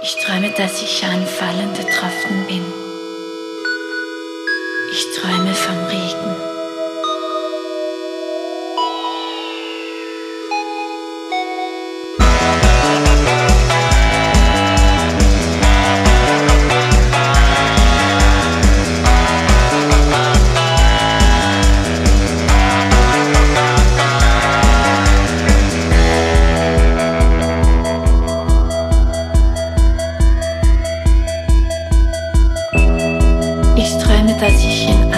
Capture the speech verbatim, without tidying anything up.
Ich träume, dass ich ein fallender Tropfen bin. Ich träume vom Regen. Ich träume, dass ich in